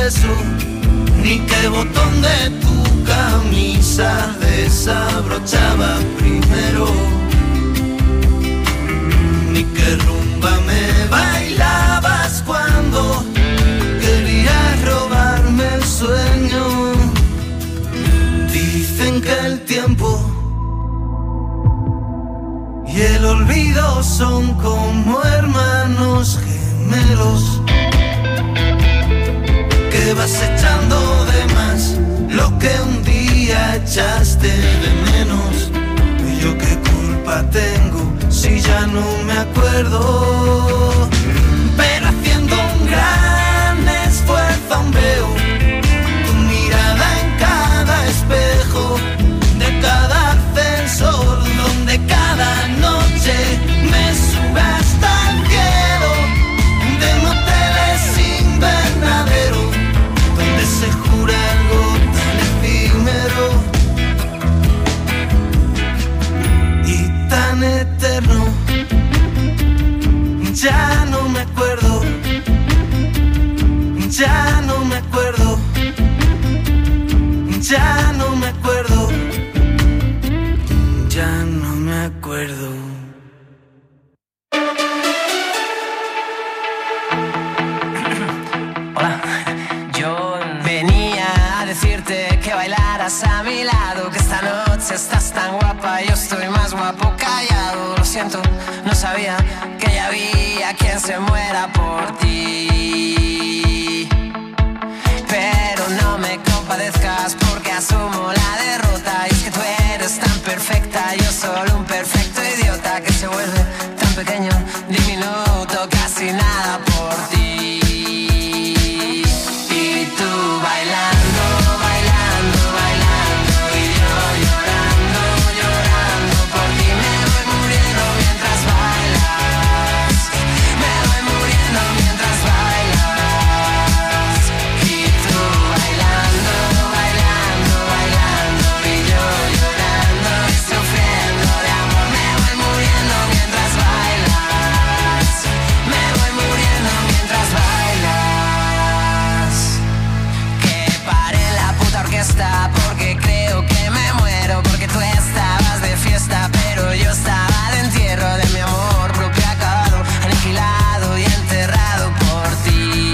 beso, ni qué botón de tu camisa desabrochaba primero, ni qué rumba me bailabas cuando querías robarme el sueño. Dicen que el tiempo y el olvido son como hermanos gemelos, que vas echando de más lo que un día echaste de menos. Y yo qué culpa tengo si ya no me acuerdo. Pero haciendo un gran esfuerzo aún veo tu mirada en cada espejo de cada ascensor, donde cada noche me sube hasta el cielo, de moteles invernadero, donde se jura algo tan efímero y tan eterno. Ya no me acuerdo, ya no me acuerdo, ya no me acuerdo, ya no me acuerdo. Hola, yo venía a decirte que bailaras a mi lado, que esta noche estás tan guapa, yo estoy más guapo callado. Lo siento, no sabía que ya había quien se muera por ti. Pero no me compadezcas porque asumo la derrota. Y es que tú eres tan perfecta, yo solo un perfecto idiota que se vuelve tan pequeño, diminuto, casi nada por ti. Y tú bailando, bailando, bailando, y yo llorando, llorando por ti. Me voy muriendo mientras bailas, me voy muriendo mientras bailas. Y tú bailando, bailando, bailando, y yo llorando y sufriendo de amor. Me voy muriendo mientras bailas, me voy muriendo mientras bailas. Que pare la puta orquesta porque creo que me muero, porque tú estabas de fiesta pero yo estaba de entierro de mi amor propio acabado, aniquilado y enterrado por ti.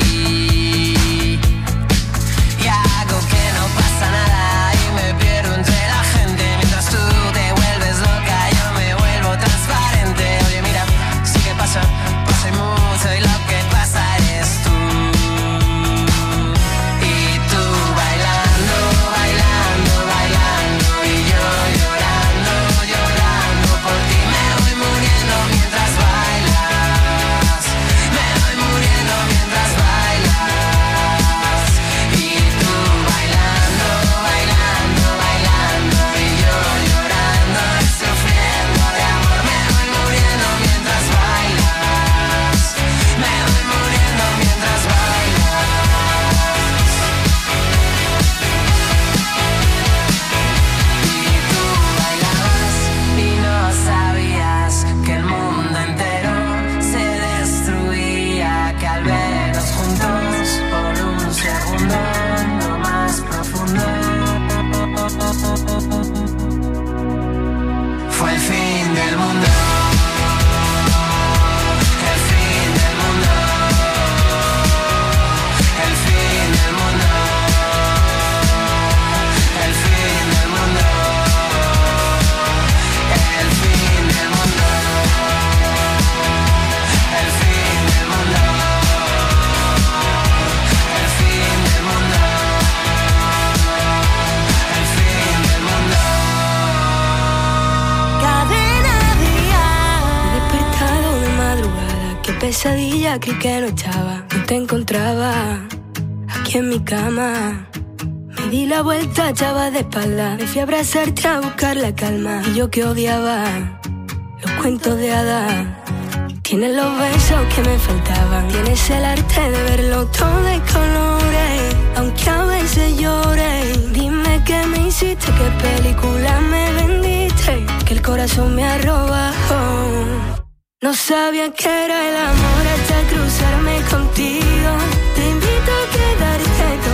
Y hago que no pasa nada y me pierdo entre la gente, mientras tú te vuelves loca yo me vuelvo transparente. Oye mira, sí que pasa, pasa y mucho, y lo que pasa eres tú. Y tú bailando, bailando, bailando, y yo llorando, llorando por ti. Me voy muriendo mientras bailas, me voy muriendo mientras bailas. Y tú bailando, bailando, bailando, y yo llorando y sufriendo de amor. Me voy muriendo mientras bailas, me voy muriendo mientras bailas. Y tú bailabas y no sabías que el mundo entero se destruía, que al vernos juntos por un segundo lo más profundo fue el fin del mundo. El fin del mundo. El fin del mundo. El fin del mundo. El fin del mundo. El fin del mundo. El fin del mundo. El fin del mundo. Cadena Dial. Me he despertado de madrugada, qué pesadilla, creí que no estaba, no te encontraba aquí en mi cama. Me di la vuelta, echaba de espalda, me fui a abrazarte a buscar la calma. Y yo que odiaba los cuentos de hadas. Tienes los besos que me faltaban, tienes el arte de verlo todo de colores, aunque a veces llore. Dime qué me hiciste, qué película me vendiste, que el corazón me ha robado. No sabía que era el amor hasta cruzarme contigo. Te invito a quedarte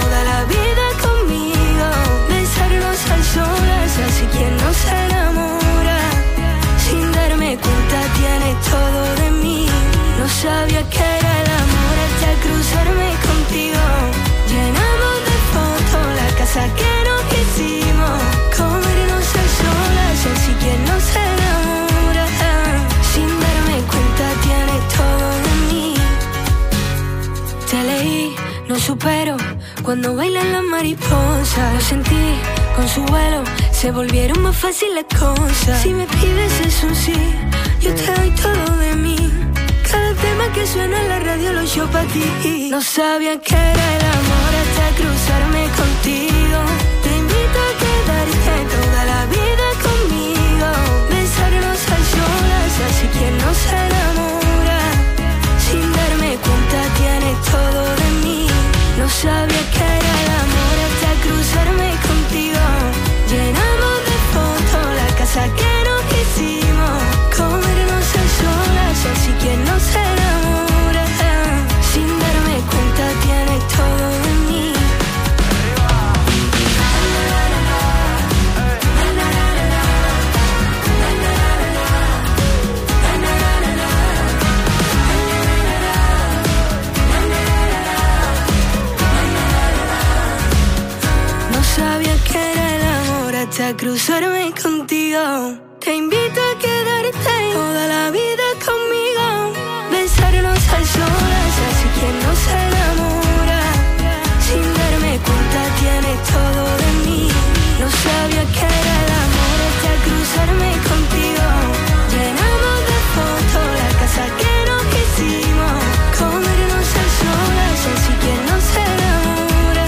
supero cuando bailan las mariposas. Lo sentí con su vuelo, se volvieron más fáciles cosas. Si me pides es un sí, yo te doy todo de mí. Cada tema que suena en la radio lo yo pa' ti. No sabía que era el amor hasta cruzarme contigo. Te invito a quedarte toda la vida conmigo. Besarnos a solas, así quien no se enamora. Sin darme cuenta tienes todo de mí. No sabía que era el amor hasta cruzarme contigo. Llenamos de fotos la casa que nos hicimos. Comernos a solas, así quien no se enamora. Sin darme cuenta tienes todo de mí. No sabía que era el amor hasta cruzarme contigo. Te invito a quedarte toda la vida conmigo. Besarnos a solas, así quien no se enamora. Sin darme cuenta tienes todo de mí. No sabía que era el amor hasta cruzarme contigo. Llenamos de fotos la casa que nos hicimos. Comernos a solas, así quien no se enamora.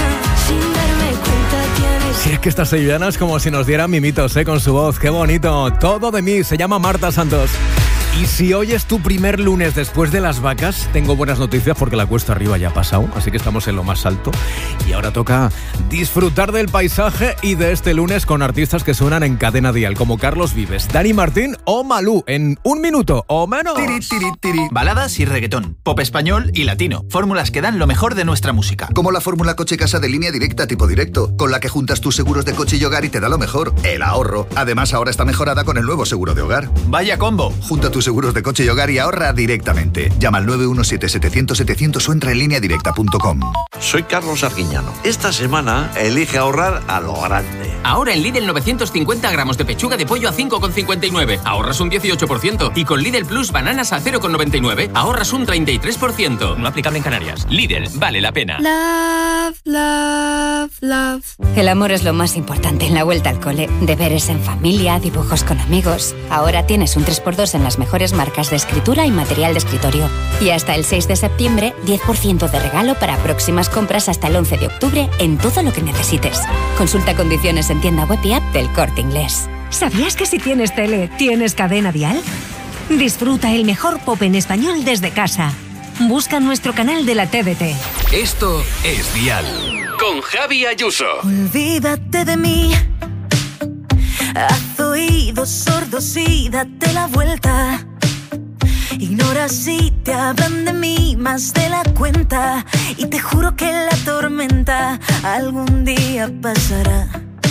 Sin darme cuenta tienes. Si es que estas sevillanas como si nos dieran mimitos, con su voz, qué bonito. Todo de mí, se llama Marta Santos. Y si hoy es tu primer lunes después de las vacas, tengo buenas noticias porque la cuesta arriba ya ha pasado, así que estamos en lo más alto. Y ahora toca disfrutar del paisaje y de este lunes con artistas que suenan en Cadena Dial, como Carlos Vives, Dani Martín o Malú, en un minuto o menos. Tiri, tiri, tiri. Baladas y reggaetón, pop español y latino. Fórmulas que dan lo mejor de nuestra música. Como la fórmula coche-casa de Línea Directa tipo directo, con la que juntas tus seguros de coche y hogar y te da lo mejor, el ahorro. Además, ahora está mejorada con el nuevo seguro de hogar. ¡Vaya combo! Junta tus seguros de coche y hogar y ahorra directamente. Llama al 917-700-700 o entra en lineadirecta.com. Soy Carlos Arguiñano. Esta semana elige ahorrar a lo grande. Ahora en Lidl 950 gramos de pechuga de pollo a 5,59. Ahorras un 18%. Y con Lidl Plus bananas a 0,99. Ahorras un 33%. No aplicable en Canarias. Lidl, vale la pena. Love, love, love. El amor es lo más importante en la vuelta al cole. Deberes en familia, dibujos con amigos. Ahora tienes un 3x2 en las mejores marcas de escritura y material de escritorio. Y hasta el 6 de septiembre, 10% de regalo para próximas compras hasta el 11 de octubre en todo lo que necesites. Consulta condiciones en tienda web y app del Corte Inglés. ¿Sabías que si tienes tele, tienes Cadena Dial? Disfruta el mejor pop en español desde casa. Busca nuestro canal de la TDT. Esto es Dial. Con Javi Ayuso. Olvídate de mí. Haz oídos sordos y date la vuelta. Ignora si te hablan de mí más de la cuenta. Y te juro que la tormenta algún día pasará.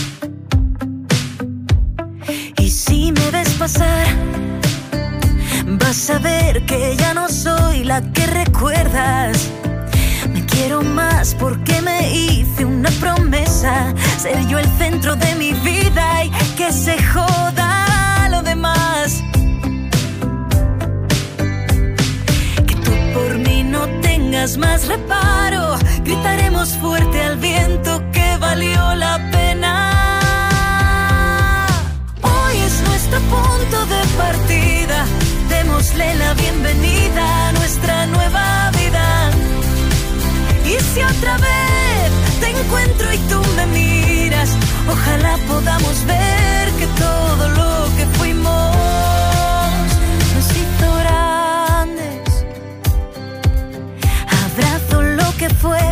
Y si me ves pasar, vas a ver que ya no soy la que recuerdas. Me quiero más porque me hice una promesa. Ser yo el centro de mi vida y que se joda lo demás. Que tú por mí no tengas más reparo. Gritaremos fuerte al viento que valió la pena. Hoy es nuestro punto de partida. Démosle la bienvenida a nuestra nueva vida. Y si otra vez te encuentro y tú me miras, ojalá podamos ver que todo lo que fuimos nos hizo grandes. Abrazo lo que fue,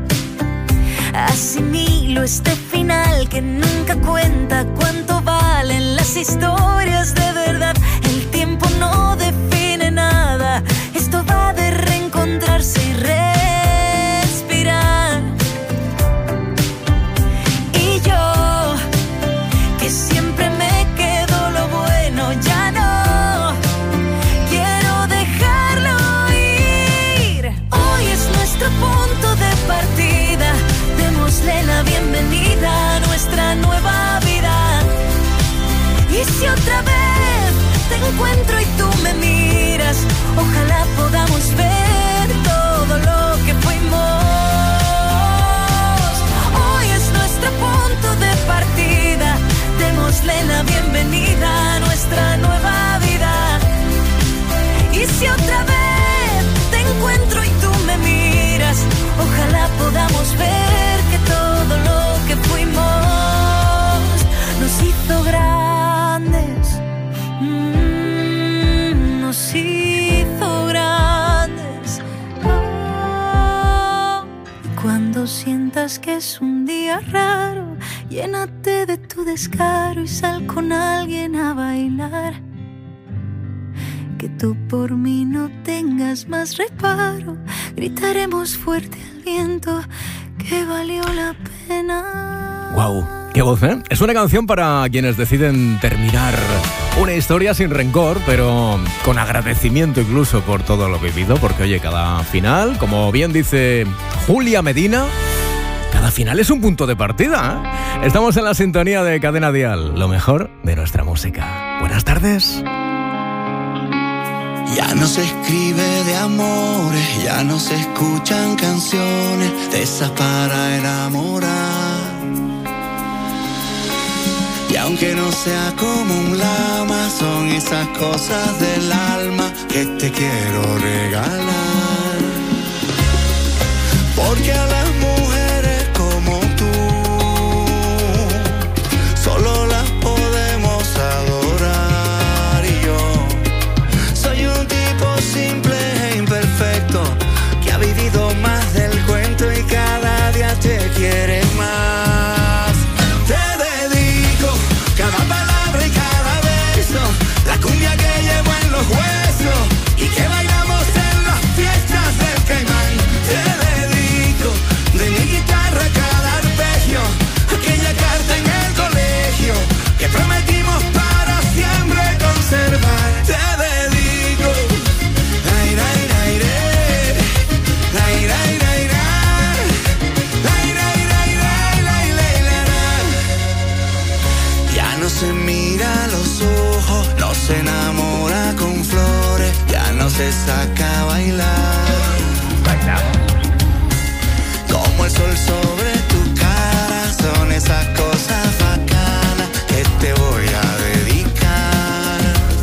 asimilo este final que nunca cuenta cuánto valen las historias de verdad. El tiempo no define nada, esto va de reencontrarse y respirar. Y yo, que siempre me quedo lo bueno, ya no quiero dejarlo ir. Hoy es nuestro punto de partida, démosle la bienvenida a nuestra nueva vida. Y si otra vez te encuentro y tú me miras, ojalá podamos ver todo lo que fuimos. Cuando sientas que es un día raro, llénate de tu descaro y sal con alguien a bailar. Que tú por mí no tengas más reparo, gritaremos fuerte al viento que valió la pena. Guau, qué voz, ¿eh? Es una canción para quienes deciden terminar una historia sin rencor, pero con agradecimiento incluso por todo lo vivido, porque oye, cada final, como bien dice Julia Medina, cada final es un punto de partida, ¿eh? Estamos en la sintonía de Cadena Dial, lo mejor de nuestra música. Buenas tardes. Ya no se escribe de amores, ya no se escuchan canciones de esas para enamorar. Y aunque no sea como un lama, son esas cosas del alma que te quiero regalar. Porque a las mujeres como tú solo las podemos adorar. Y yo soy un tipo simple e imperfecto que ha vivido más del cuento y cada día te quiere más. Te dedico cada palabra y cada beso, la cumbia que llevo en los huesos y que bailamos en las fiestas del Caimán. Te dedico de mi guitarra cada arpegio, aquella carta en el colegio que prometimos para siempre conservar. Te dedico ya no se mira a los ojos, no se enamora con flores, ya no se saca a bailar. Como el sol sobre tu cara, son esas cosas bacanas que te voy a dedicar.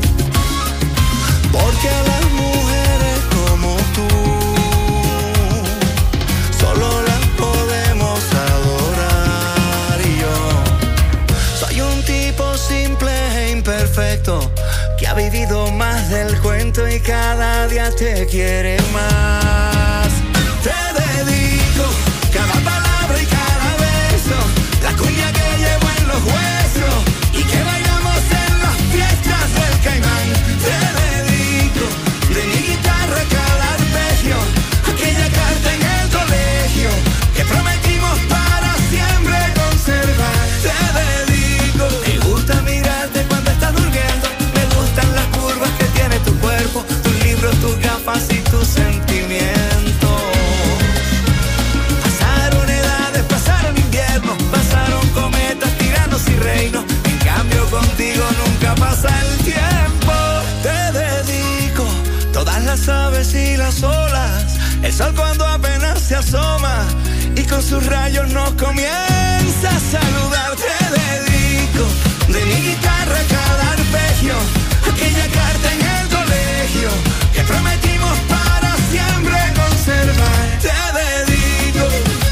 Porque a las mujeres como tú solo las podemos adorar. Y yo soy un tipo simple e imperfecto que ha vivido más del cuento y cada día te quiere más. Te dedico cada palabra y cada beso, la cumbia que llevo en los huesos y que bailamos en las fiestas del Caimán. Te dedico de mi guitarra cada arpegio, aquella carta en el colegio que prometimos para siempre conservar. Te dedico, me gusta mirarte cuando estás durmiendo, me gustan las curvas que tiene tu cuerpo, tus libros, tus gafas y tus sentimientos. Pasaron edades, pasaron inviernos, pasaron cometas, tiranos y reinos. En cambio contigo nunca pasa el tiempo. Te dedico todas las aves y las olas, el sol cuando apenas se asoma y con sus rayos nos comienza a saludar. Te dedico de mi guitarra cada arpegio, aquella carta en el colegio que prometimos para siempre conservar. Te dedico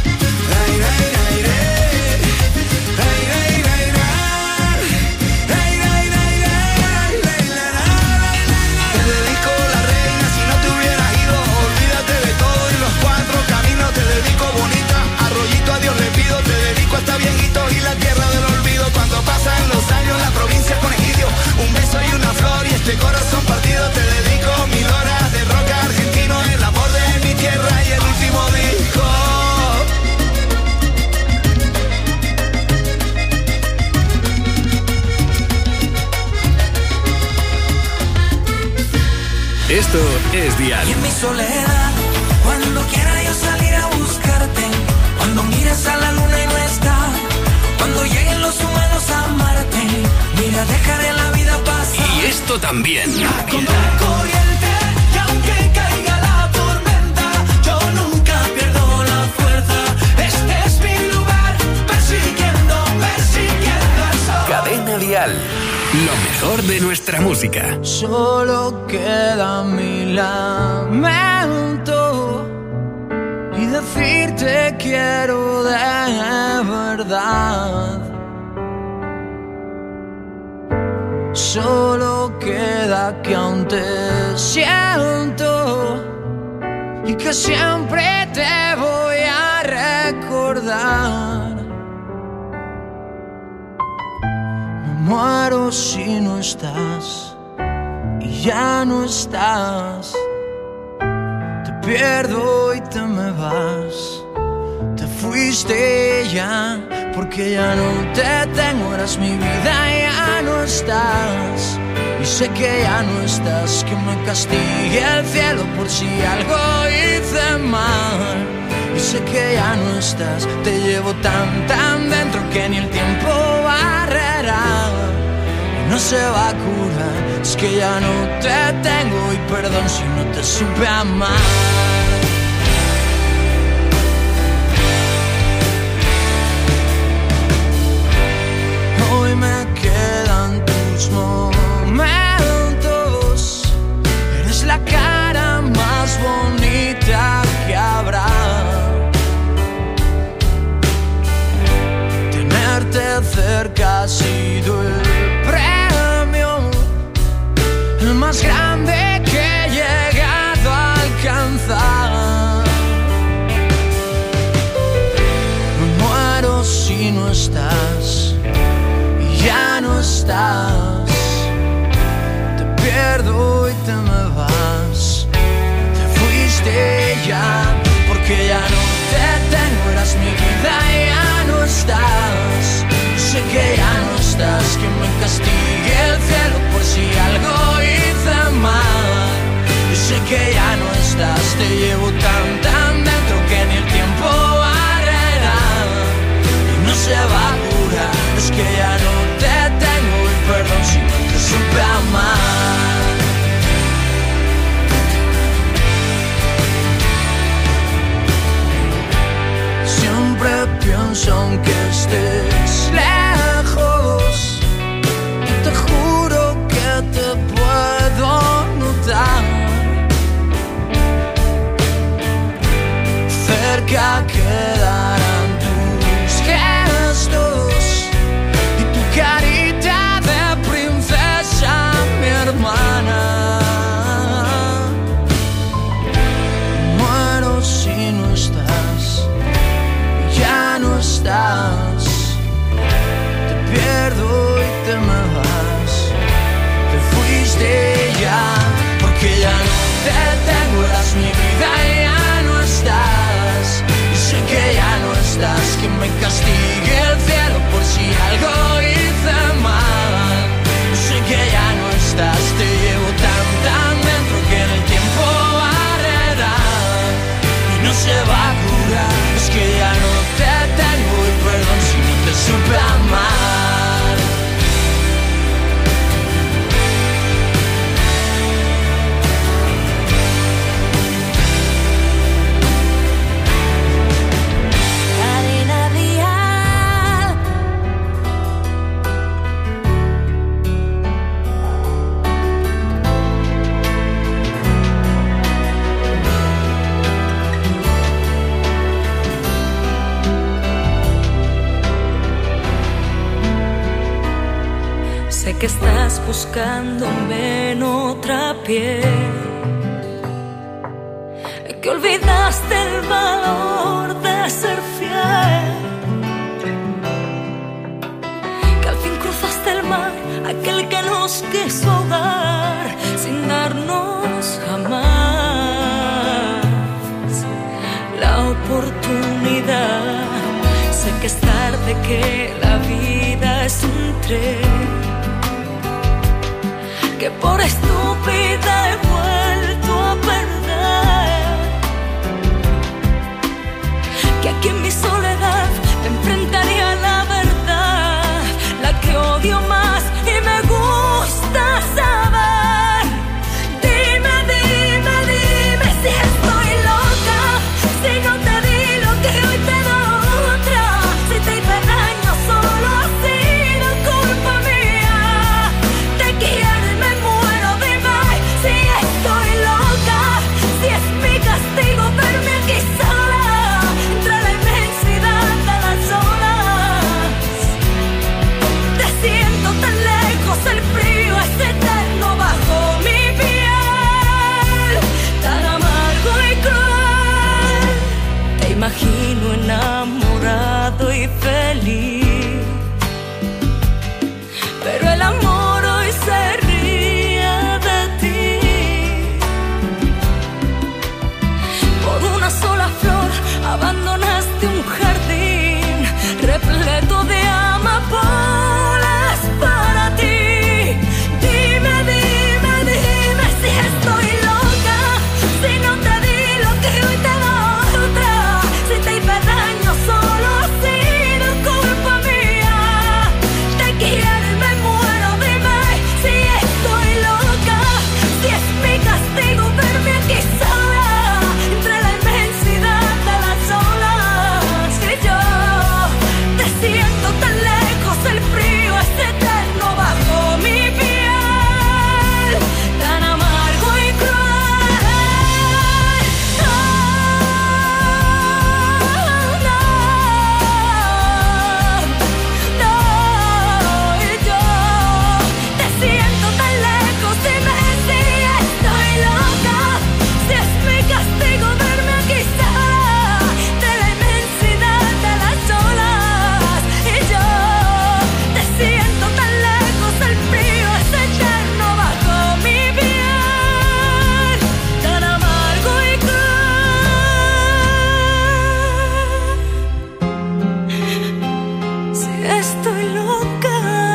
te dedico la reina, si no te hubieras ido, olvídate de todo y los cuatro caminos. Te dedico bonita, arroyito a Dios le pido. Te dedico hasta viejito y la tierra del olvido. Cuando pasan los años la provincia con egidio, un beso y una flor y este corazón partido. Te dedico 1000 horas de rock argentino, el amor de mi tierra y el último disco. Esto es Dial. Y en mi soledad, cuando quiera yo salir a buscarte, cuando mires a la luna y no está, cuando lleguen los humanos a Marte, mira, dejaré la vida pasar. Y esto también. Como la corriente, y aunque caiga la tormenta, yo nunca pierdo la fuerza. Este es mi lugar, persiguiendo el sol. Cadena Dial. Lo mejor de nuestra música. Solo queda mi lamento y decirte quiero de verdad. Solo queda que aún te siento y que siempre te voy a recordar. recordar. Me muero si no estás y ya no estás. Te pierdo y te me vas. Te fuiste ya porque ya no te tengo. Eras mi vida y ya no estás. Y sé que ya no estás, que me castigue el cielo por si algo hice mal. Y sé que ya no estás, te llevo tan dentro que ni el tiempo barrerá. Y no se va a curar, es que ya no te tengo. Y perdón si no te supe amar. Hoy me quedan tus momentos. Eres la cara más bonita que habrá. Tenerte cerca ha sido el premio, el más grande que he llegado a alcanzar. Me muero si no estás. Ya no estás, te pierdo y te me vas. Te fuiste ya, porque ya no te tengo. Eras mi vida y ya no estás. Sé que ya no estás, que me castigue el cielo por si algo hice mal. Y sé que ya no estás, te llevo tan dentro que ni el tiempo barrerá. Y no se va a curar, es que ya no te tengo. Y perdón si no te supe amar. Siempre pienso aunque estés lejos, te juro que te puedo notar. Cerca quedarán tus gestos y tu carita de princesa, mi hermana. Muero si no estás, ya no estás. Te pierdo y te me vas. Te fuiste ya, porque ya no te tengo. Eras mi vida y ya no estás. Y sé que ya no estás, que me castigue el cielo por si algo hice mal. Sé que ya no estás, te llevo tan dentro que en el tiempo barrerá. Y no se va a curar, es que ya no te tengo. Y perdón si no te supe amar. Cadena Dial. Sé que estás buscándome en otra piel, que olvidaste el valor de ser fiel, que al fin cruzaste el mar, aquel que nos quiso ahogar sin darnos jamás la oportunidad. Sé que es tarde, que la vida es un tren, que por estúpida he vuelto a perder, que aquí en mi soledad me enfrentaría a la verdad, la que odio más y me gusta saber. Dime, dime, dime si estoy loca, si no te di lo que hoy te doy otra, si te hice daño solo ha sido culpa mía. Te quiero y me muero, dime si estoy loca, si es mi castigo verme aquí sola entre la inmensidad. fui feliz. Pero el amor hoy se ríe de ti. Por una sola flor abandonaste un jardín repleto de amapolas para ti. Dime, dime, dime si estoy loca, si no te di lo que hoy te da otra, si te hice daño solo ha sido culpa mía. Te quiero y me muero, dime si estoy loca, si es mi castigo verme aquí sola, entre la inmensidad de las olas. Y yo te siento tan lejos, el frío es eterno bajo mi piel, tan amargo y cruel. Y yo te siento tan lejos, dime si estoy loca, si es mi castigo verme aquí sola, de la inmensidad de las olas. Y yo te siento tan lejos, el frío es eterno bajo mi piel, tan amargo y cruel. Si estoy loca,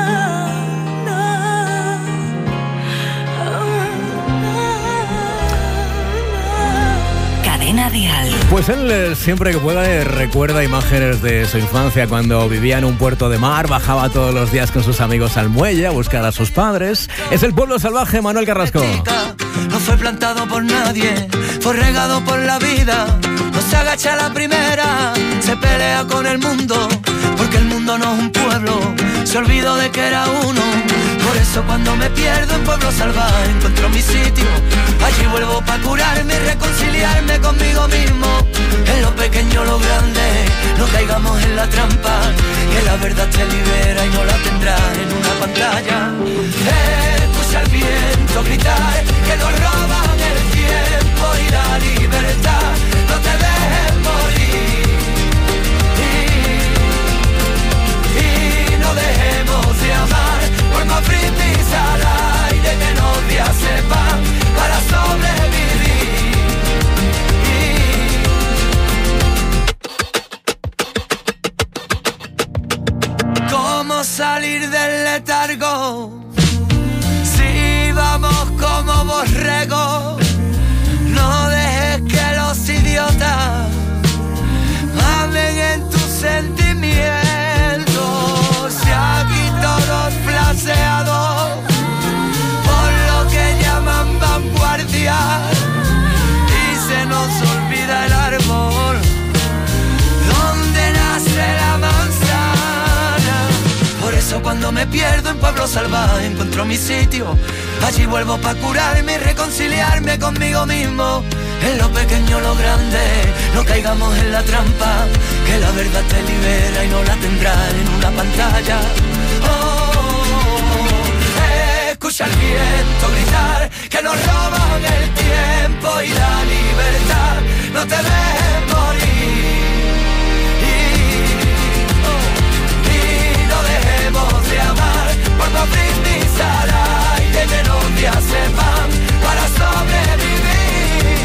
Cadena Dial. Pues él siempre que pueda recuerda imágenes de su infancia cuando vivía en un puerto de mar, bajaba todos los días con sus amigos al muelle a buscar a sus padres. Es el pueblo salvaje, Manuel Carrasco. No fue plantado por nadie, fue regado por la vida. No se agacha a la primera, se pelea con el mundo, porque el mundo no es un pueblo, se olvidó de que era uno. Por eso cuando me pierdo en pueblo salvaje encuentro mi sitio. Allí vuelvo pa' curarme y reconciliarme conmigo mismo. En lo pequeño, lo grande, no caigamos en la trampa, que la verdad te libera y no la tendrás en una pantalla. Escucha el viento gritar, que nos roban el tiempo y la libertad. No te dejes morir y no dejemos de amar, por más brindis al aire, menos días sepan para sobrevivir. ¿Cómo salir del letargo? Si vamos como borregos, no dejes que los idiotas hablen en tus sentimientos. Si aquí todos flaseados por lo que llaman vanguardia y se nos olvida el árbol donde nace la manzana. Por eso cuando me pierdo en pueblo salvaje encuentro mi sitio. Allí vuelvo pa' curarme y reconciliarme conmigo mismo. En lo pequeño, lo grande, no caigamos en la trampa, que la verdad te libera y no la tendrás en una pantalla. Escucha el viento gritar, que nos roban el tiempo y la libertad. No te dejes morir y no dejemos de amar, por más brindis al aire, menos días se van para sobrevivir.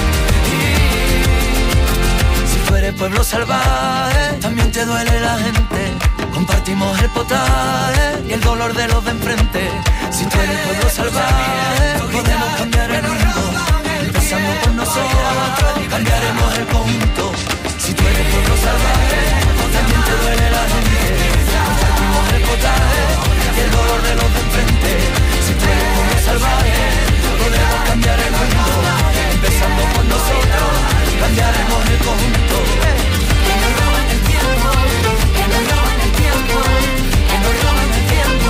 Si tú eres pueblo salvaje, también te duele la gente. Compartimos el potaje y el dolor de los de enfrente. Si tú eres pueblo salvaje, podemos cambiar el mundo. Empezando por nosotros, cambiaremos el conjunto. Si tú eres pueblo salvaje, también te duele la gente. Compartimos el potaje y el dolor de los de enfrente. Si tú eres pueblo salvaje, podemos cambiar el mundo. Empezando por nosotros, cambiaremos el conjunto. Que nos roban el tiempo, que nos roban el tiempo, que nos roban el tiempo.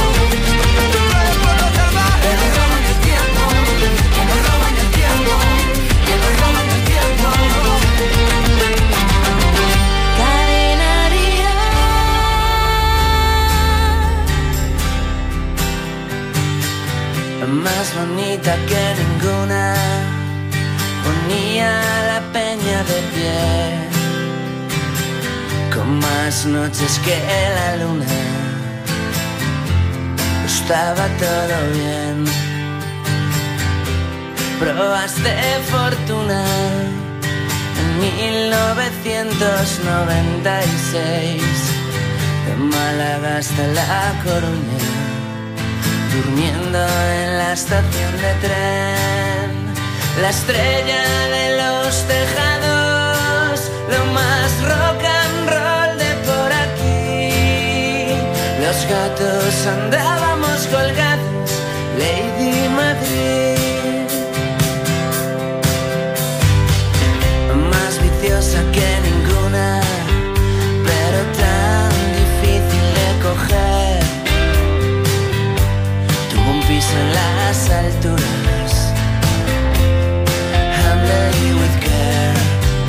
Que nos roban el tiempo, que nos roban el tiempo, que nos roban el tiempo. Cadena Dial. Más bonita que ninguna, unía la peña de pie, con más noches que la luna. Estaba todo bien. Probaste fortuna en 1996, de Málaga hasta La Coruña, durmiendo en la estación de tren. La estrella de los tejados, lo más rock and roll de por aquí. Los gatos andábamos colgados, Lady Madrid. Más viciosa que ninguna, pero tan difícil de coger. Tuvo un piso en las alturas, Handle with care.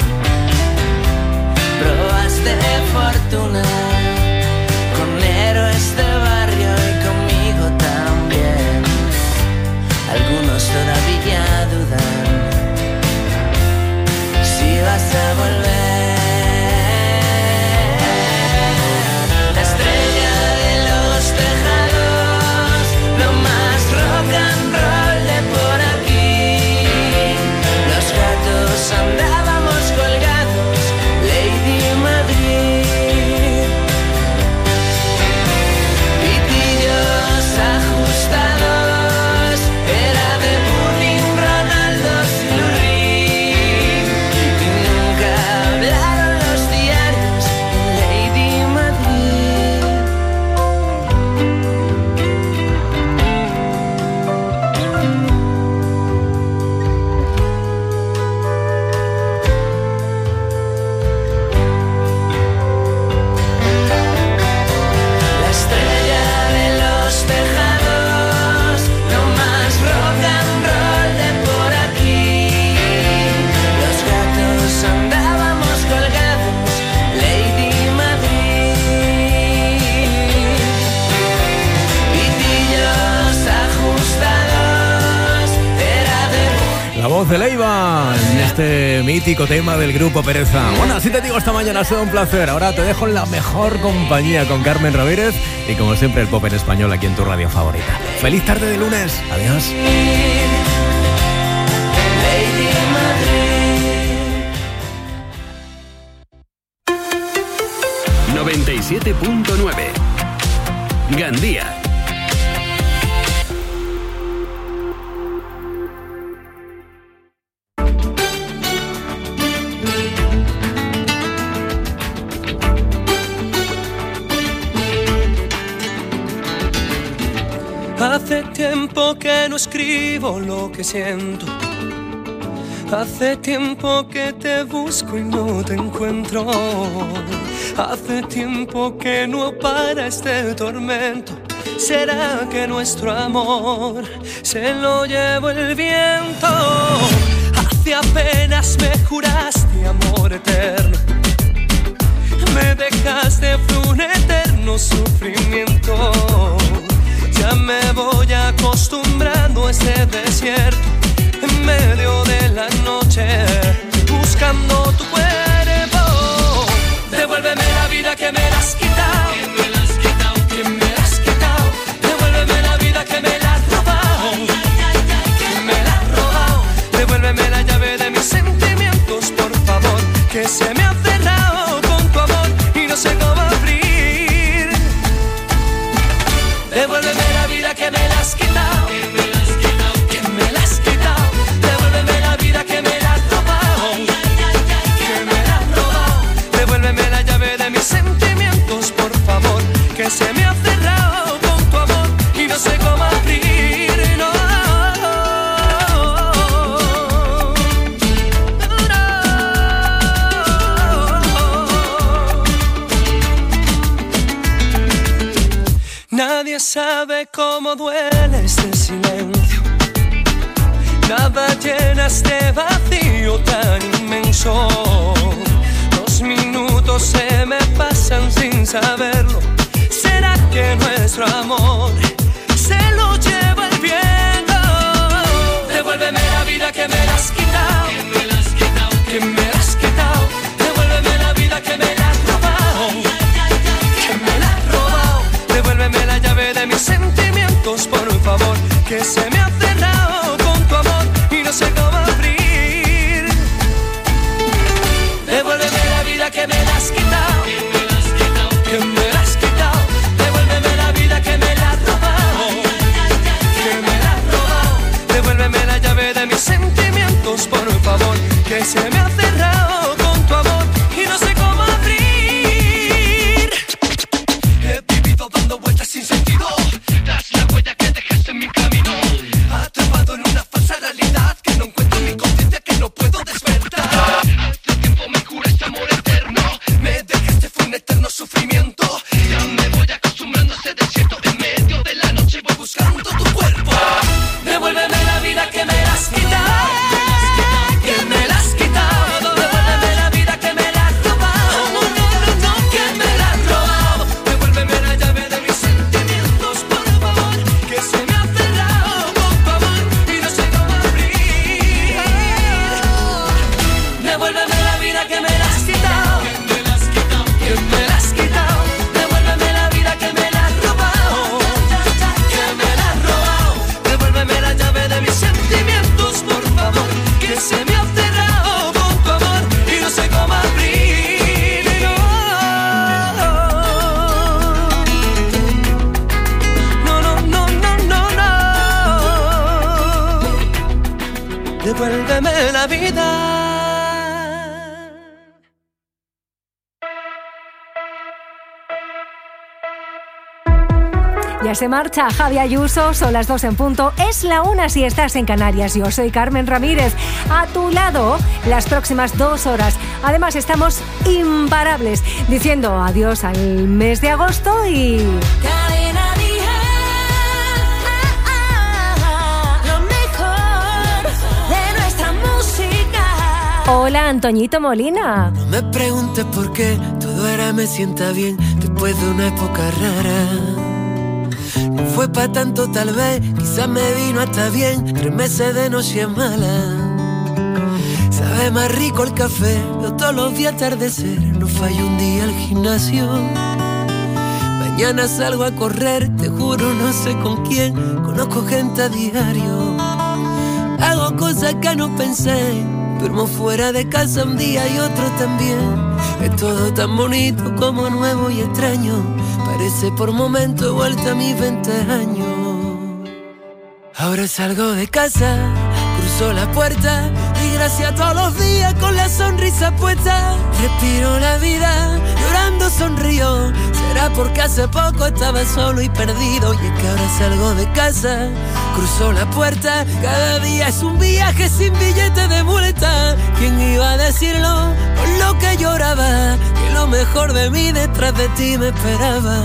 Probaste fortuna con héroes de barrio y conmigo también. Algunos todavía dudan si vas a volver. La estrella de los tejados, lo más rock and roll de por aquí. Los gatos andábamos colgados, Lady Madrid. Pitillos ajustados, era de Burning, Ronaldo, Silurri. Y nunca hablaron los diarios de Lady Madrid. La estrella de los tejados, lo más rock and roll de por aquí. Los gatos andábamos colgados, Lady Madrid. Pitillos ajustados, era de La voz de Leiva en este mítico tema del grupo Pereza. Bueno, así te digo, esta mañana ha sido un placer. Ahora te dejo en la mejor compañía con Carmen Ramírez y como siempre el pop en español aquí en tu radio favorita. Feliz tarde de lunes. Adiós. Lady Madrid. 97.9 Gandía. Hace tiempo que no escribo lo que siento. Hace tiempo que te busco y no te encuentro. Hace tiempo que no para este tormento. ¿Será que nuestro amor se lo llevó el viento? Hace apenas me juraste amor eterno. Me dejaste fue un eterno sufrimiento. Ya me voy acostumbrando a este desierto, en medio de la noche, buscando tu cuerpo. Devuélveme la vida que me la has quitado, que me la has quitado, que me la has quitado. Devuélveme la vida que me la has robado, que me la has robado. Devuélveme la llave de mis sentimientos, por favor, que se me ha cerrado con tu amor y no sé cómo abrir. Devuélveme la vida que me la has quitado, que me la has quitado, que me la has quitado. Devuélveme la vida que me la has robado, que me la has robado. Devuélveme la llave de mis sentimientos, por favor, que se me ha cerrado con tu amor y no sé cómo abrir, no. Nadie sabe cómo duele este silencio. Nada llena este vacío tan inmenso. 2 minutos se me pasan sin saberlo. ¿Será que nuestro amor se lo lleva el viento? Devuélveme la vida que me la has quitado, que me la has quitado, que me la has quitado. Devuélveme la vida que me la has robado, que se me ha cerrado con tu amor y no sé cómo abrir. He vivido dando vueltas sin sentido, tras la huella que dejaste en mi camino, atrapado en una falsa realidad que no encuentro en mi conciencia, que no puedo despertar. Hace tiempo me juraste amor eterno, me dejaste, fue un eterno sufrimiento. Ya me voy acostumbrando a ese desierto, en medio de la noche voy buscando tu cuerpo. Devuélveme la vida que me la has quitado, que me la has quitado. Devuélveme la vida que me la has robado, que me la has robado. Devuélveme la llave de mis sentimientos, por favor, que se me ha cerrado con tu amor y no sé cómo abrir. Devuélveme la vida que me la has quitado, que me la has quitado. Devuélveme la vida que me la has robado, que me la has robado. Devuélveme la llave de mis sentimientos, por favor, que se me ha cerrado con tu amor y no sé cómo abrir. No, no, no, no, no, no. Devuélveme la vida. Ya se marcha Javi Ayuso, son las 2 en punto, es la 1 si estás en Canarias. Yo soy Carmen Ramírez, a tu lado las próximas 2 horas. Además estamos imparables, diciendo adiós al mes de agosto y... Cadena Dial, lo mejor de nuestra música. Hola, Antoñito Molina. No me preguntes por qué, todo ahora me sienta bien después de una época rara. No fue pa' tanto tal vez, quizás me vino hasta bien 3 meses de noche mala. Sabe más rico el café, yo todos los días atardecer. No fallo un día al gimnasio. Mañana salgo a correr, te juro no sé con quién. Conozco gente a diario. Hago cosas que no pensé. Duermo fuera de casa un día y otro también. Es todo tan bonito como nuevo y extraño. Parece por momentos vuelta a mis 20 años. Ahora salgo de casa, cruzo la puerta y gracias a todos los días con la sonrisa puesta. Respiro la vida, llorando sonrío. Será porque hace poco estaba solo y perdido. Y es que ahora salgo de casa, cruzo la puerta. Cada día es un viaje sin billete de vuelta. ¿Quién iba a decirlo? Con lo que lloraba, que lo mejor de mí detrás de ti me esperaba.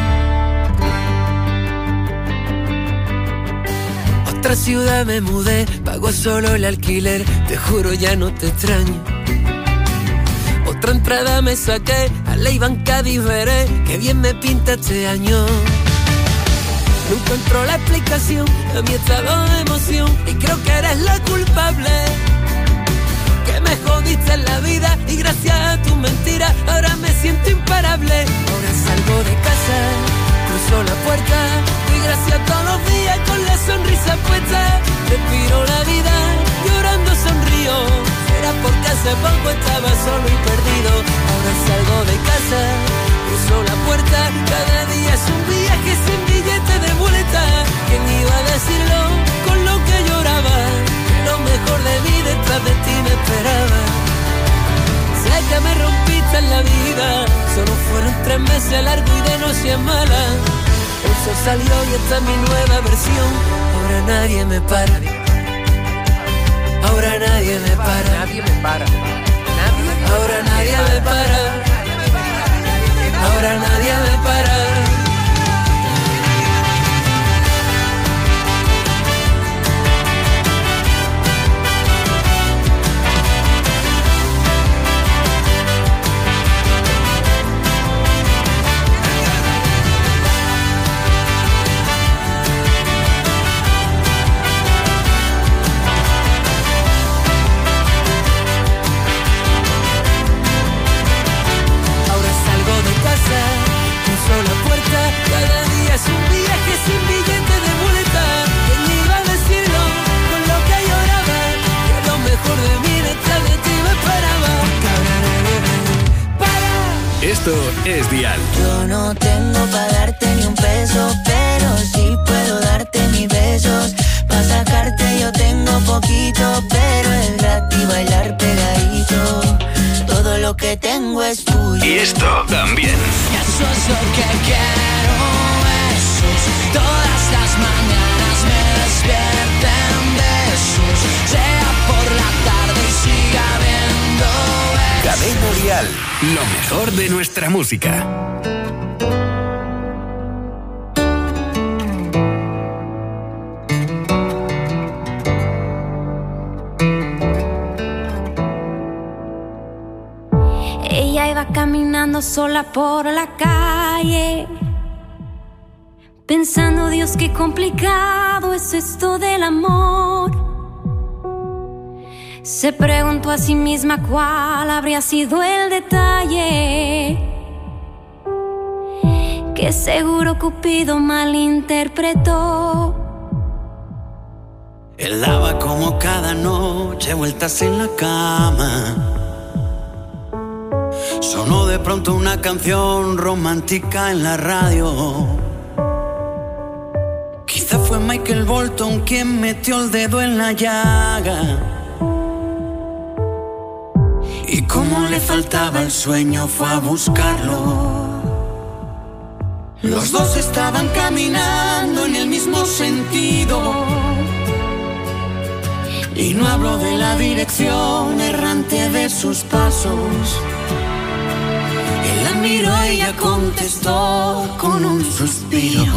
Otra ciudad me mudé, pago solo el alquiler. Te juro ya no te extraño. Otra entrada me saqué, a la Iván Cádiz veré. Qué bien me pinta este año. No encuentro la explicación a mi estado de emoción y creo que eres la culpable. Que me jodiste en la vida y gracias a tu mentira ahora me siento imparable. Ahora salgo de casa, cruzo la puerta y gracias a todos los días con la sonrisa puesta. Respiro la vida, llorando sonrío. Era porque hace poco estaba solo y perdido. Ahora salgo de casa, cruzo la puerta. Cada día es un viaje sin billete de vuelta. ¿Quién iba a decirlo con lo que lloraba? Que lo mejor de mí detrás de ti me esperaba. Sé que me rompiste en la vida, solo fueron 3 meses largos y de noche mala. El sol salió y esta es mi nueva versión. Ahora nadie me para. Ahora nadie me para. Nadie me para. Ahora nadie me para. Ahora nadie me para. Esto es Dial. Yo no tengo para darte ni un peso, pero sí puedo darte mis besos. pa' sacarte yo tengo poquito, pero es gratis bailar pegadito. Todo lo que tengo es tuyo. Y esto también. Eso es lo que quiero, besos. Todas las mañanas me despierten besos. Sea por la tarde y siga viendo besos. Cadena Dial, lo mejor de nuestra música. Ella iba caminando sola por la calle, pensando, Dios, qué complicado es esto del amor. Se preguntó a sí misma cuál habría sido el detalle que seguro Cupido malinterpretó. Él daba como cada noche vueltas en la cama. Sonó de pronto una canción romántica en la radio. Quizá fue Michael Bolton quien metió el dedo en la llaga. Y como le faltaba el sueño fue a buscarlo. Los dos estaban caminando en el mismo sentido. Y no hablo de la dirección errante de sus pasos. Él la miró y ella contestó con un suspiro.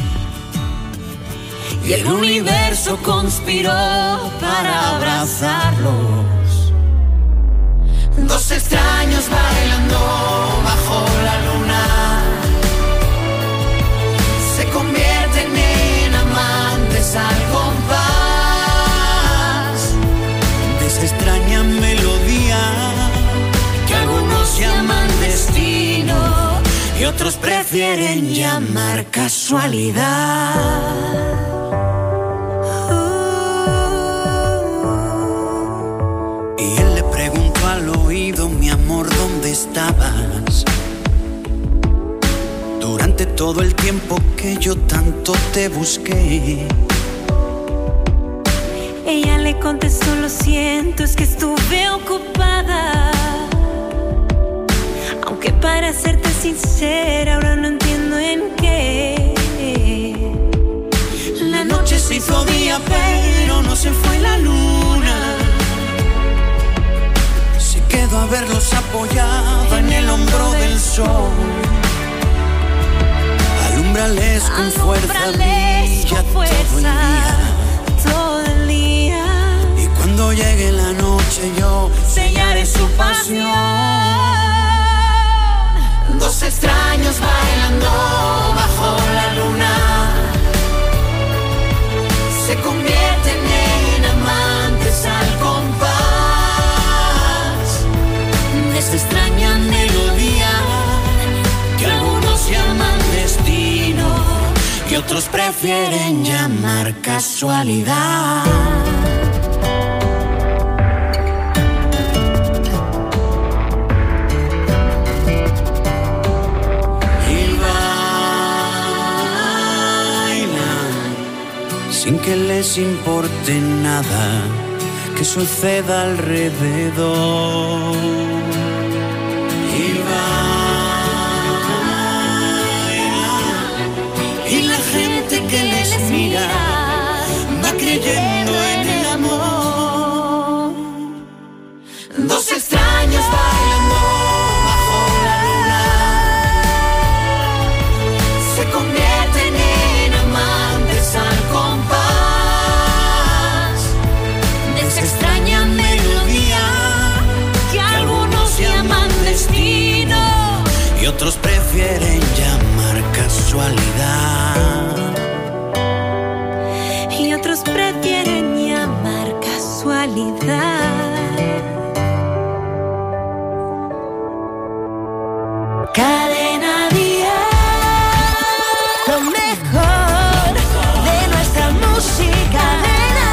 Y el universo conspiró para abrazarlos. Dos extraños bailando bajo la luna se convierten en amantes al compás de esa extraña melodía que algunos llaman destino y otros prefieren llamar casualidad. Y él le preguntó al oído, mi amor, ¿dónde estabas? Durante todo el tiempo que yo tanto te busqué. Ella le contestó, lo siento, es que estuve ocupada. Aunque para serte sincera, ahora no entiendo en qué. La noche se hizo día, pero no se fue la luna. Se quedó a verlos apoyada en el hombro del sol. Alúmbrales con fuerza, brilla todo el día. Y cuando llegue la noche yo sellaré su pasión. Dos extraños bailando bajo la luna se convierten en amantes al compás de esa extraña melodía que algunos llaman destino y otros prefieren llamar casualidad. Sin que les importe nada que suceda alrededor. Y la gente que les mira va creyendo en el amor. Dos extraños bailando bajo la luna se convierten en amantes al compás de esa extraña melodía que algunos llaman destino y otros prefieren llamar casualidad. Y otros prefieren llamar casualidad. Cadena Dial, lo mejor de nuestra música. Cadena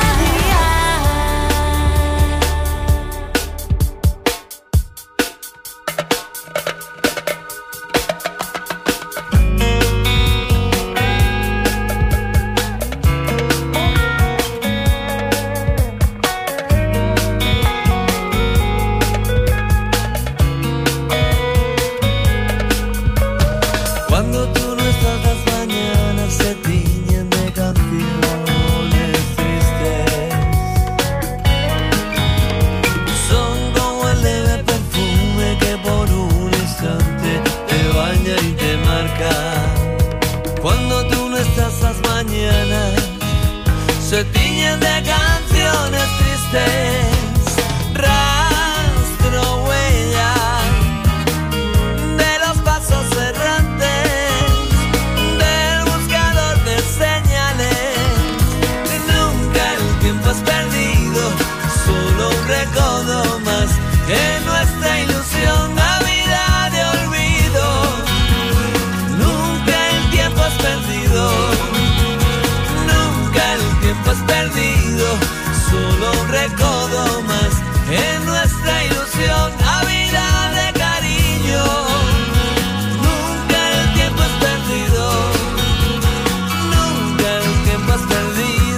música. Cuando tú no estás, las mañanas se tiñen de canciones tristes, rastro, huella de los pasos errantes del buscador de señales. Nunca el tiempo es perdido, solo un recodo más en nuestra ilusión, vida de olvido. Nunca el tiempo es perdido, nunca el tiempo es perdido, solo un recodo más en nuestra ilusión, vida de cariño. Nunca el tiempo es perdido, nunca el tiempo es perdido.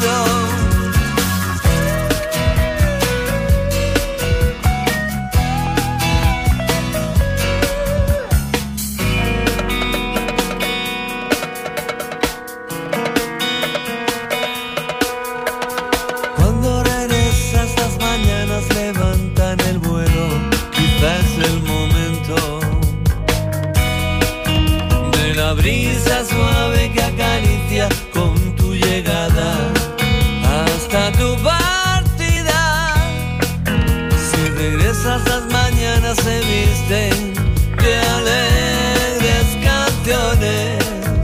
Levantan el vuelo, quizás el momento de la brisa suave que acaricia con tu llegada hasta tu partida. Si regresas, las mañanas se visten de alegres canciones,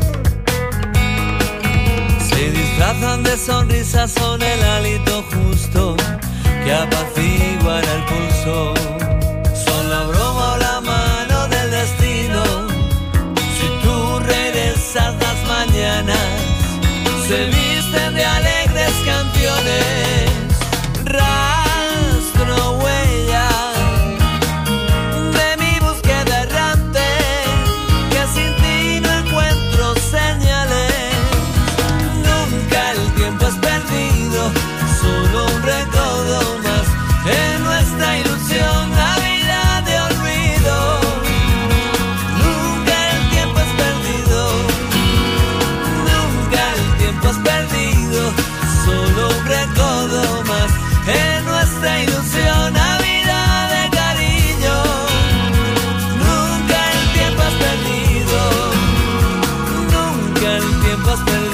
se disfrazan de sonrisas, son el hálito justo que apaciguan el pulso, son la broma o la mano del destino. Si tú regresas, las mañanas se visten de alegres canciones, rastro, huella de mi búsqueda errante, que sin ti no encuentro señales. Nunca el tiempo es perdido, solo un recodo más en nuestra ilusión, vida de olvido. Nunca el tiempo es perdido, nunca el tiempo es perdido, solo un recodo más en nuestra ilusión, vida de cariño. Nunca el tiempo es perdido, nunca el tiempo es perdido.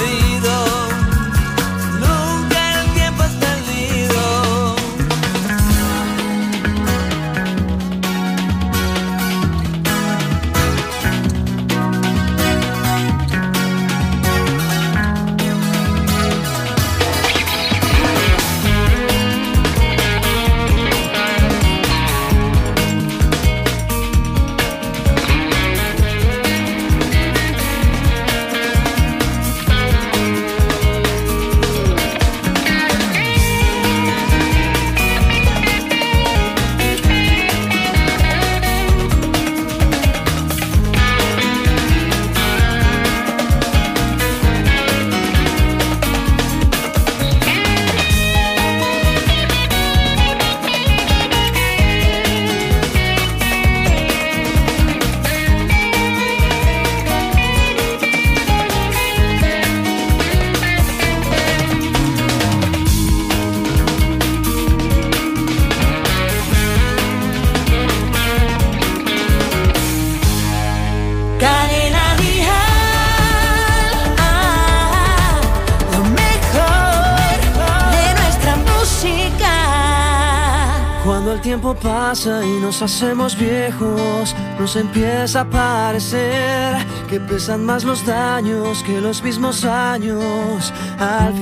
El tiempo pasa y nos hacemos viejos, nos empieza a parecer que pesan más los daños que los mismos años al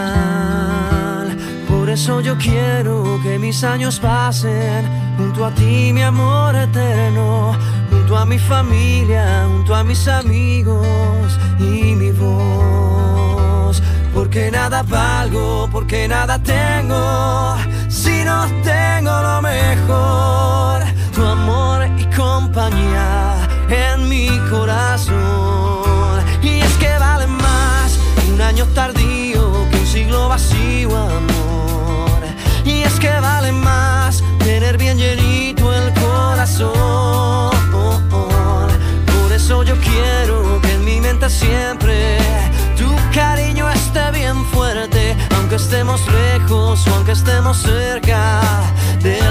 final. Por eso yo quiero que mis años pasen junto a ti, mi amor eterno, junto a mi familia, junto a mis amigos y mi voz. Porque nada valgo, porque nada tengo si no tengo lo mejor, tu amor y compañía en mi corazón. Y es que vale más un año tardío que un siglo vacío, amor. Y es que vale más tener bien llenito el corazón. Por eso yo quiero que en mi mente siempre tu cariño esté bien fuerte, aunque estemos lejos o aunque estemos cerca del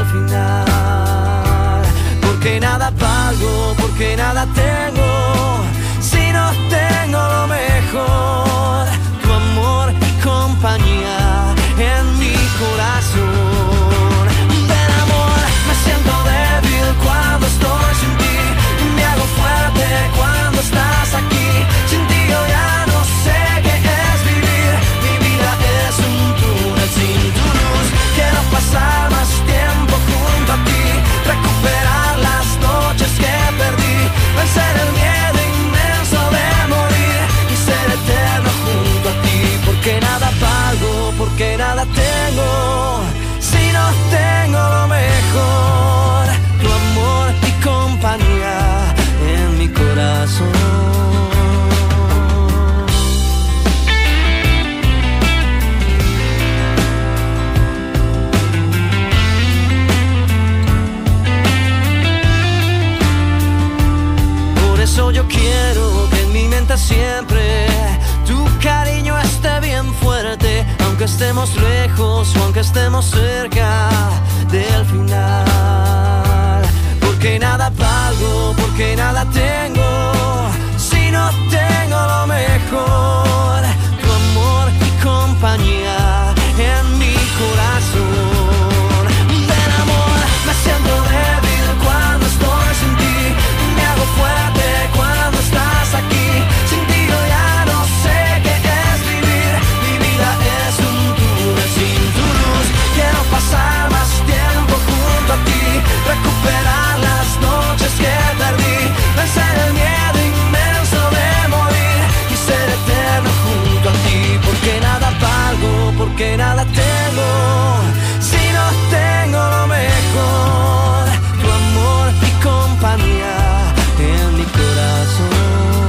final. Porque nada valgo, porque nada tengo si no yo quiero que en mi mente siempre tu cariño esté bien fuerte, aunque estemos lejos o aunque estemos cerca del final. Porque nada valgo, porque nada tengo, si no tengo lo mejor, tu amor y compañía en mi corazón. Del amor me siento débil cuando estoy sin ti, me hago fuerte cuando estás aquí. Sin ti yo ya no sé qué es vivir, mi vida es un túnel sin tu luz. Quiero pasar más tiempo junto a ti, recuperar las noches que perdí, vencer el miedo inmenso de morir y ser eterno junto a ti. Porque nada valgo, porque nada tengo, si no tengo lo mejor, tu amor y compañía en mi corazón.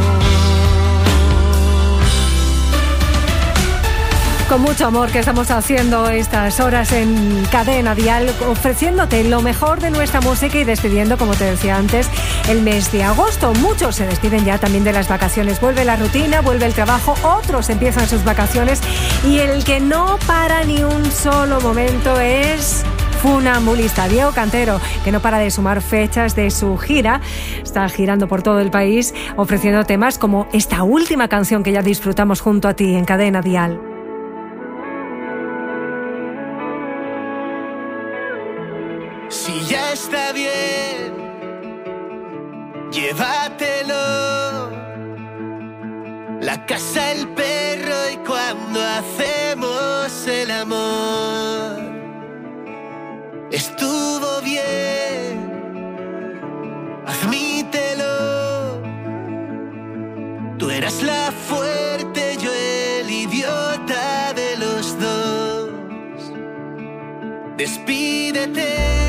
Con mucho amor que estamos haciendo estas horas en Cadena Dial, ofreciéndote lo mejor de nuestra música y despidiendo, como te decía antes, el mes de agosto. Muchos se despiden ya también de las vacaciones. Vuelve la rutina, vuelve el trabajo, otros empiezan sus vacaciones y el que no para ni un solo momento es funambulista, Diego Cantero, que no para de sumar fechas de su gira. Está girando por todo el país ofreciendo temas como esta última canción que ya disfrutamos junto a ti en Cadena Dial. Si ya está bien, llévatelo. La casa, el perro y cuando hacemos el amor. Estuvo bien, admítelo. Tú eras la fuerte, yo el idiota de los dos. Despídete.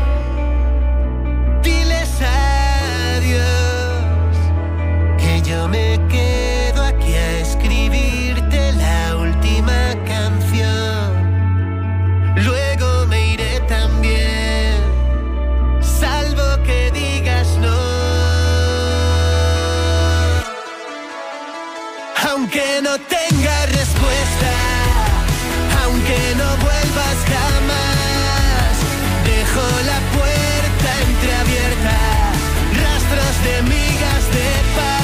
Yo me quedo aquí a escribirte la última canción. Luego me iré también, salvo que digas no. Aunque no tengas respuesta, aunque no vuelvas jamás, dejo la puerta entreabierta, rastros de migas de pan.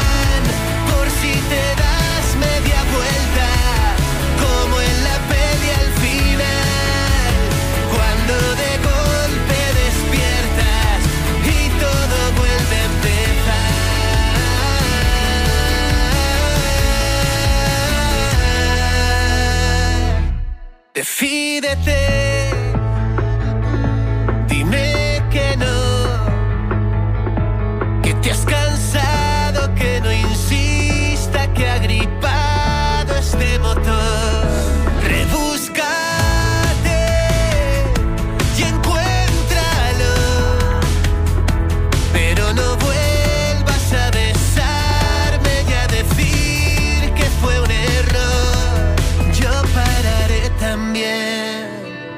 Te das media vuelta, como en la peli al final, cuando de golpe despiertas y todo vuelve a empezar. Decídete, dime que no, que te has cansado, que no insistas, que ha gripado este motor. Rebúscate y encuéntralo, pero no vuelvas a besarme y a decir que fue un error. Yo pararé también.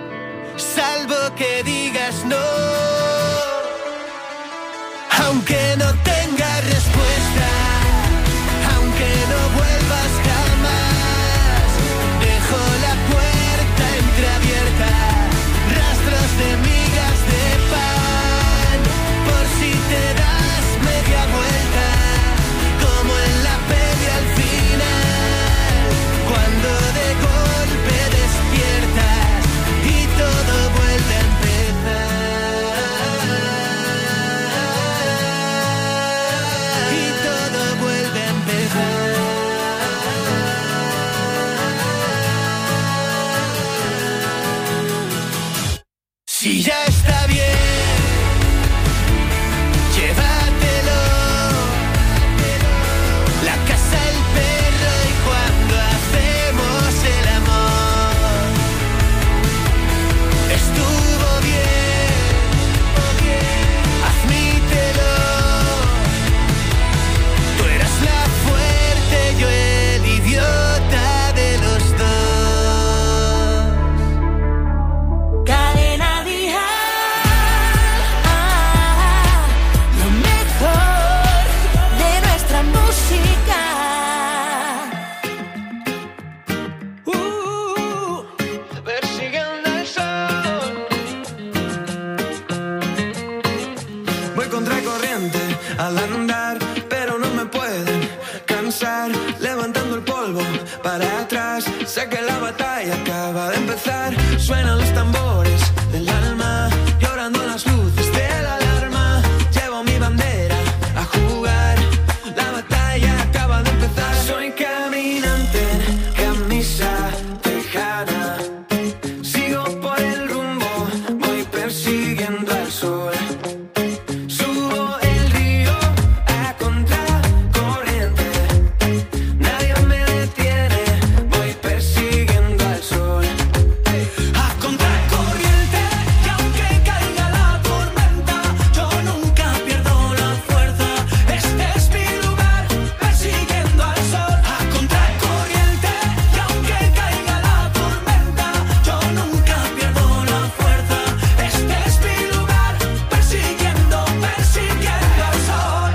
Suenan los tambores del alma, llorando las luces de la alarma. Llevo mi bandera a jugar, la batalla acaba de empezar. Soy caminante en camisa tejana, sigo por el rumbo, voy persiguiendo al sol. Subo el río a contracorriente, nadie me detiene, voy persiguiendo al sol. A contracorriente, y aunque caiga la tormenta, yo nunca pierdo la fuerza. Este es mi lugar, persiguiendo al sol. A contracorriente, y aunque caiga la tormenta, yo nunca pierdo la fuerza. Este es mi lugar, persiguiendo al sol.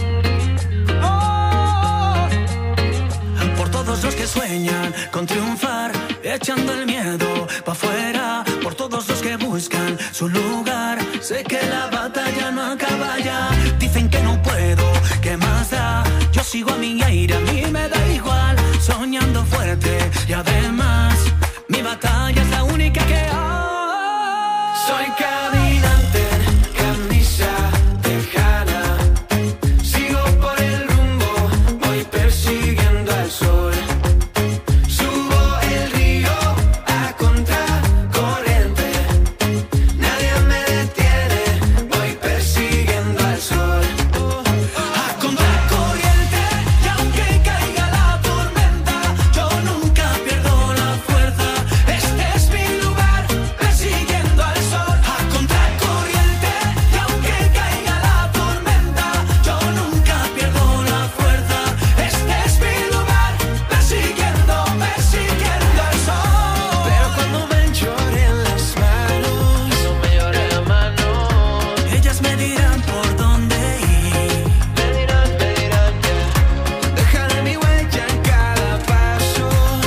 Oh, por todos los que sueñan con triunfar, echando el miedo pa' afuera, por todos los que buscan su lugar. Sé que la batalla no acaba ya. Dicen que no puedo, ¿qué más da? Yo sigo a mi aire, a mí me da igual. Soñando fuerte y además mi batalla es la única que hay. Soy caminante en camisa tejana, sigo por el rumbo, voy persiguiendo al sol. Subo el río a contracorriente, nadie me detiene, voy persiguiendo al sol. A contracorriente, y aunque caiga la tormenta, yo nunca pierdo la fuerza. Este es mi lugar, persiguiendo al sol. A contracorriente, y aunque caiga la tormenta, yo nunca pierdo la fuerza. Este es mi lugar, persiguiendo al sol. Pero cuando me lloren las manos, no me lloren las manos, ellas me dirán por dónde ir. Me dirán, dejaré mi huella en cada paso.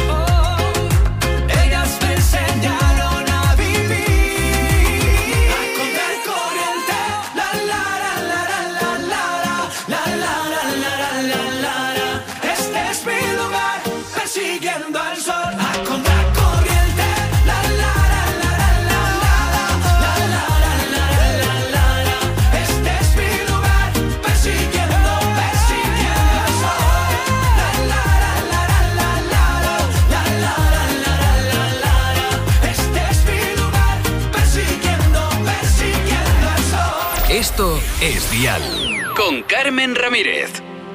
Ellas me enseñaron a vivir. A contracorriente, la la la la la la la la la la la la. Este es mi lugar, persiguiendo al sol. A contracorriente, la la la la la la la la la. Este es mi lugar, persiguiendo al sol. La la la la la la la. Este es mi lugar, persiguiendo al sol. Esto es Dial. Con Carmen Ramírez.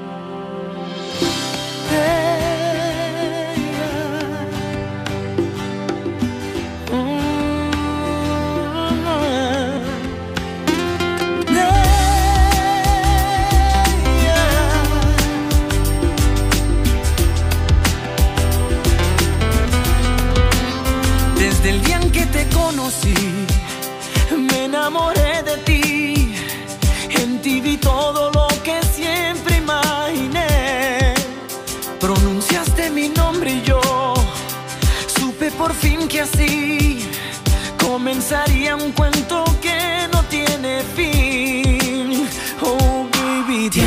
Desde el día en que te conocí, me enamoré de ti. En ti vi todo lo que siempre imaginé. Pronunciaste mi nombre y yo supe por fin que así comenzaría un cuento que no tiene fin. Oh baby, te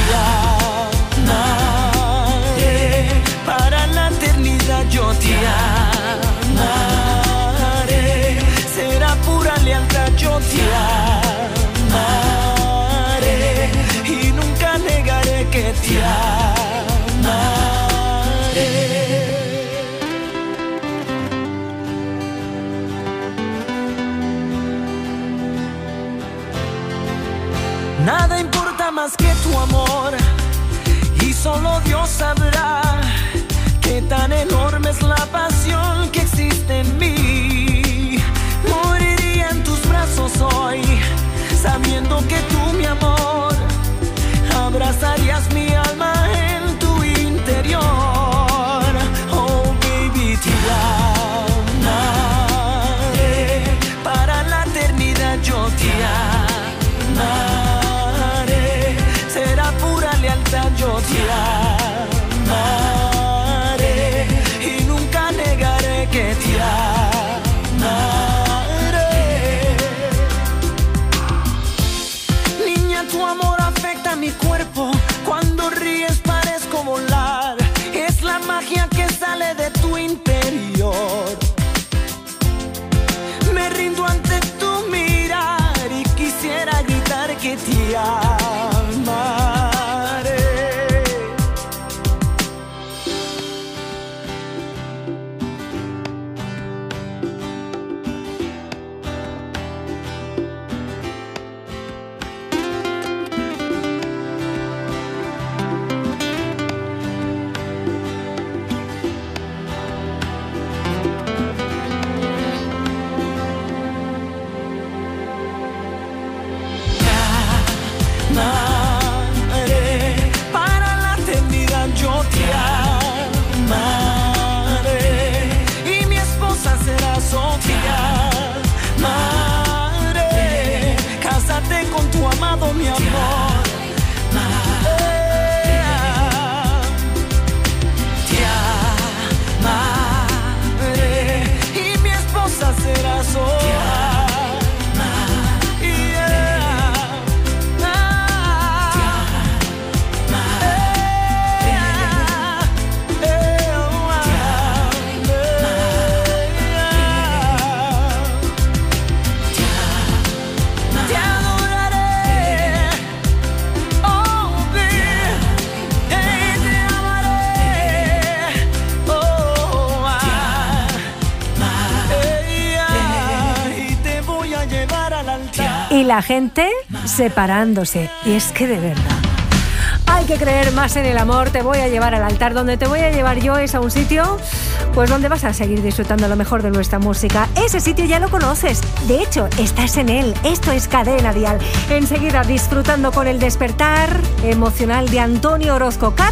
amaré para la eternidad, yo te amaré. Será pura lealtad, yo te amaré y nunca negaré que te amaré. Nada importa más que tu amor, y solo Dios sabrá qué tan enorme es la pasión que existe en mí. Moriría en tus brazos hoy, sabiendo que tú, mi amor, abrazarías mi alma en tu interior. Oh baby, te amaré para la eternidad, yo te amaré. Será pura lealtad, yo te amaré y nunca negaré que te amaré. Niña, tu amor afecta mi cuerpo. Cuando ríes parezco volar. Es la magia que sale de tu interior. y la gente separándose. Y es que de verdad, hay que creer más en el amor. Te voy a llevar al altar. Donde te voy a llevar yo es a un sitio pues donde vas a seguir disfrutando lo mejor de nuestra música. Ese sitio ya lo conoces, de hecho estás en él. Esto es Cadena Dial. Enseguida disfrutando con el despertar emocional de Antonio Orozco.